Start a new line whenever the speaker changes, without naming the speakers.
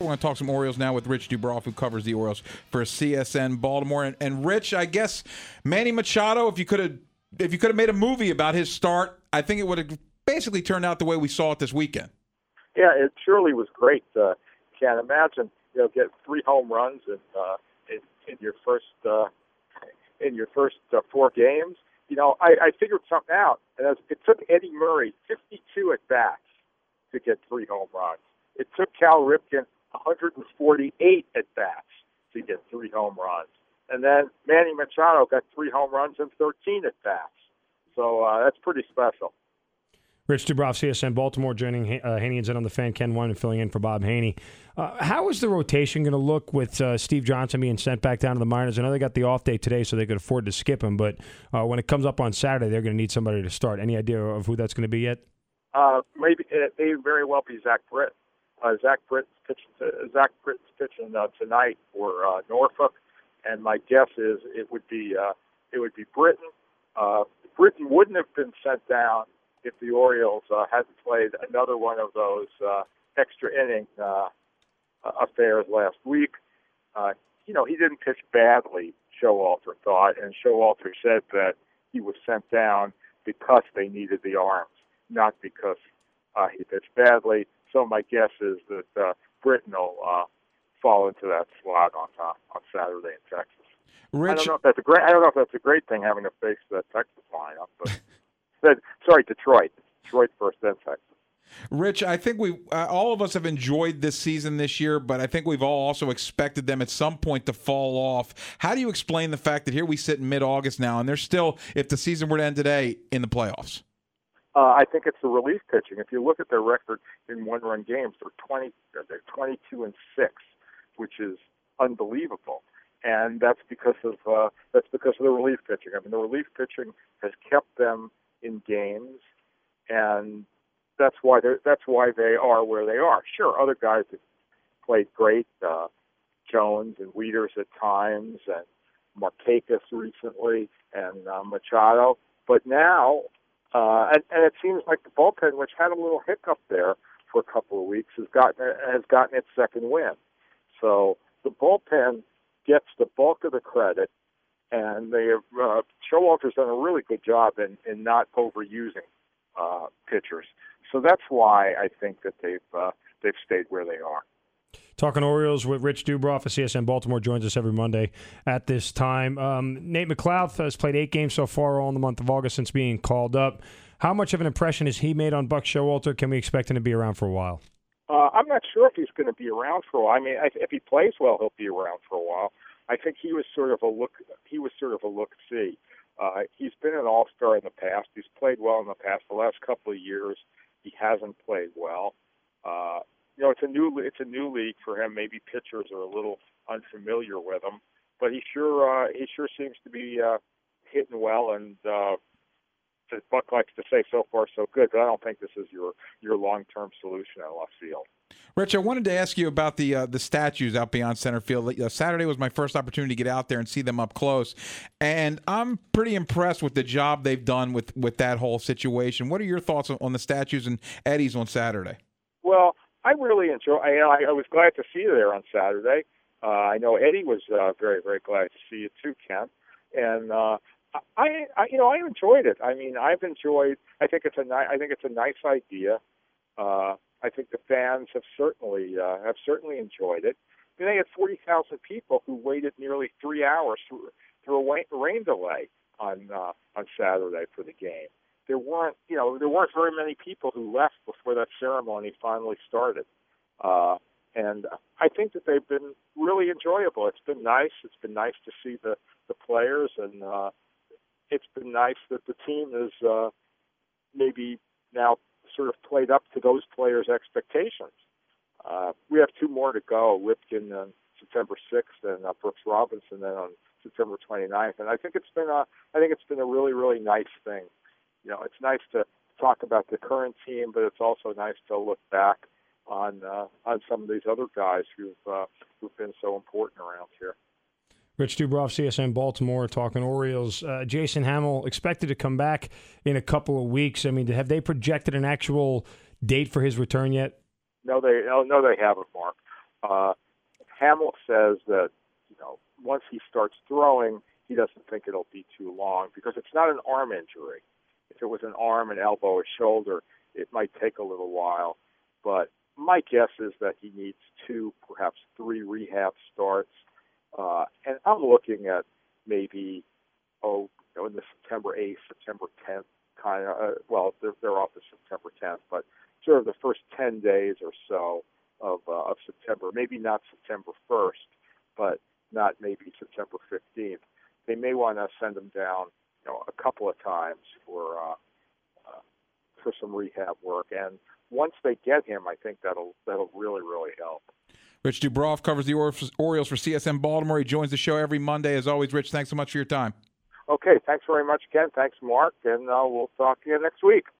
We're going to talk some Orioles now with Rich Dubroff, who covers the Orioles for CSN Baltimore. And Rich, I guess Manny Machado, if you could have made a movie about his start, I think it would have basically turned out the way we saw it this weekend.
Yeah, it surely was great. Can't imagine, getting 3 home runs in your first 4 games. I figured something out, and it took Eddie Murray 52 at bats to get 3 home runs. It took Cal Ripken 148 at bats to get 3 home runs, and then Manny Machado got 3 home runs and 13 at bats. So that's pretty special.
Rich Dubroff, CSN Baltimore, joining Haney and Zen on the Fan, Ken One, and filling in for Bob Haney. How is the rotation going to look with Steve Johnson being sent back down to the minors? I know they got the off day today, so they could afford to skip him, but when it comes up on Saturday, they're going to need somebody to start. Any idea of who that's going to be yet?
Maybe it may very well be Zach Britt. Zach Britt's pitching tonight for Norfolk, and my guess is it would be Britton. Britton wouldn't have been sent down if the Orioles hadn't played another one of those extra inning affairs last week. He didn't pitch badly, Showalter thought, and Showalter said that he was sent down because they needed the arms, not because he pitched badly. So my guess is that Britton will fall into that slot on Saturday in Texas.
Rich,
I don't know if that's a great thing, having to face that Texas lineup, but. Detroit. Detroit first, then Texas.
Rich, I think we all of us have enjoyed this season this year, but I think we've all also expected them at some point to fall off. How do you explain the fact that here we sit in mid-August now, and they're still, if the season were to end today, in the playoffs?
I think it's the relief pitching. If you look at their record in one-run games, they're 22-6, which is unbelievable. And that's because of the relief pitching. I mean, the relief pitching has kept them in games, and that's why they are where they are. Sure, other guys have played great, Jones and Wieters at times, and Markakis recently, and Machado. But now, and it seems like the bullpen, which had a little hiccup there for a couple of weeks, has gotten its second win. So the bullpen gets the bulk of the credit. And they have Showalter's done a really good job in not overusing pitchers. So that's why I think that they've stayed where they are.
Talking Orioles with Rich Dubroff of CSN Baltimore, joins us every Monday at this time. Nate McLeod has played 8 games so far, all in the month of August since being called up. How much of an impression has he made on Buck Showalter? Can we expect him to be around for a while?
I'm not sure if he's going to be around for a while. I mean, if he plays well, he'll be around for a while. I think he was sort of a look-see. He's been an all-star in the past. He's played well in the past. The last couple of years, he hasn't played well. It's a new league for him. Maybe pitchers are a little unfamiliar with him, but he sure seems to be hitting well. And as Buck likes to say, so far so good. But I don't think this is your long-term solution at left field.
Rich, I wanted to ask you about the statues out beyond center field. Saturday was my first opportunity to get out there and see them up close, and I'm pretty impressed with the job they've done with that whole situation. What are your thoughts on the statues and Eddie's on Saturday?
Well, I really enjoy. I was glad to see you there on Saturday. I know Eddie was very, very glad to see you too, Ken. And I enjoyed it. I mean, I've enjoyed. I think it's a nice idea. I think the fans have certainly enjoyed it. I mean, they had 40,000 people who waited nearly 3 hours through a rain delay on Saturday for the game. There weren't very many people who left before that ceremony finally started. And I think that they've been really enjoyable. It's been nice. It's been nice to see the players, and it's been nice that the team is maybe now sort of played up to those players' expectations. We have 2 more to go, Lipkin on September 6th and Brooks Robinson then on September 29th. And I think it's been a really, really nice thing. It's nice to talk about the current team, but it's also nice to look back on some of these other guys who've been so important around here.
Rich Dubroff, CSN Baltimore, talking Orioles. Jason Hamill expected to come back in a couple of weeks. I mean, have they projected an actual date for his return yet?
No, they haven't, Mark. says that, once he starts throwing, he doesn't think it'll be too long because it's not an arm injury. If it was an arm, an elbow, a shoulder, it might take a little while. But my guess is that he needs 2, perhaps 3 rehab starts. And I'm looking at maybe, in the September 8th, September 10th kind of, they're off to September 10th, but sort of the first 10 days or so of September, maybe not September 1st, but not maybe September 15th. They may want to send him down, a couple of times for some rehab work. And once they get him, I think that'll really, really help.
Rich Dubroff covers the Orioles for CSN Baltimore. He joins the show every Monday. As always, Rich, thanks so much for your time.
Okay, thanks very much, Ken. Thanks, Mark, and we'll talk to you next week.